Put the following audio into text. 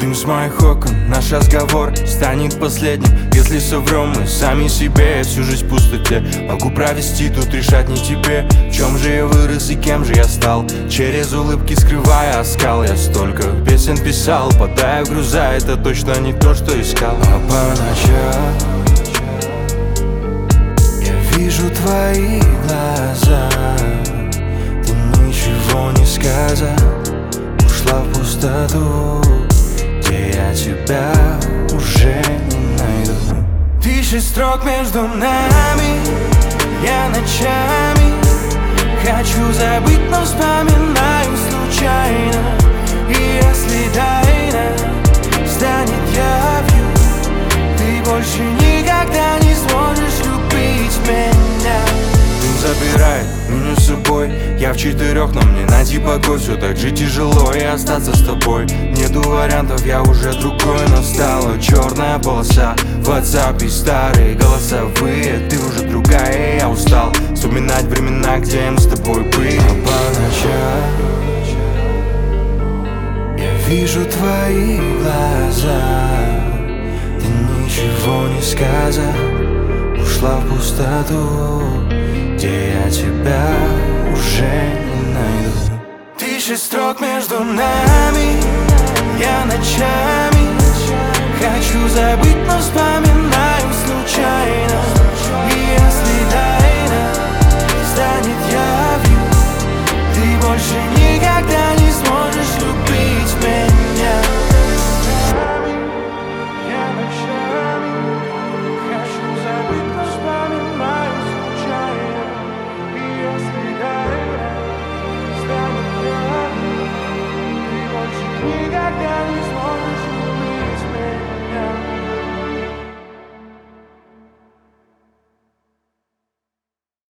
Дым с моих окон, наш разговор станет последним. Если соврем мы сами себе, я всю жизнь в пустоте могу провести, тут решать не тебе. В чем же я вырос и кем же я стал? Через улыбки скрывая оскал. Я столько песен писал, падая в груза, это точно не то, что искал. А по ночам я вижу твои глаза, ты ничего не сказал, ушла в пустоту, где я тебя уже не найду. Тысячи строк между нами, я ночами хочу забыть, но вспоминаю случайно. И если тайна станет явью, ты больше никогда не сможешь любить меня. Забирает меня с собой, я в 4, но мне найти покой. Все так же тяжело и остаться с тобой. Нету вариантов, я уже другой. Настала черная полоса в WhatsApp и старые голосовые. Ты уже другая, и я устал вспоминать времена, где мы с тобой были. А по ночам я вижу твои глаза, ты ничего не сказал, ушла в пустоту, где я тебя уже не найду. Тысячи строк между нами, я ночами хочу забыть, но вспоминаю случайно. И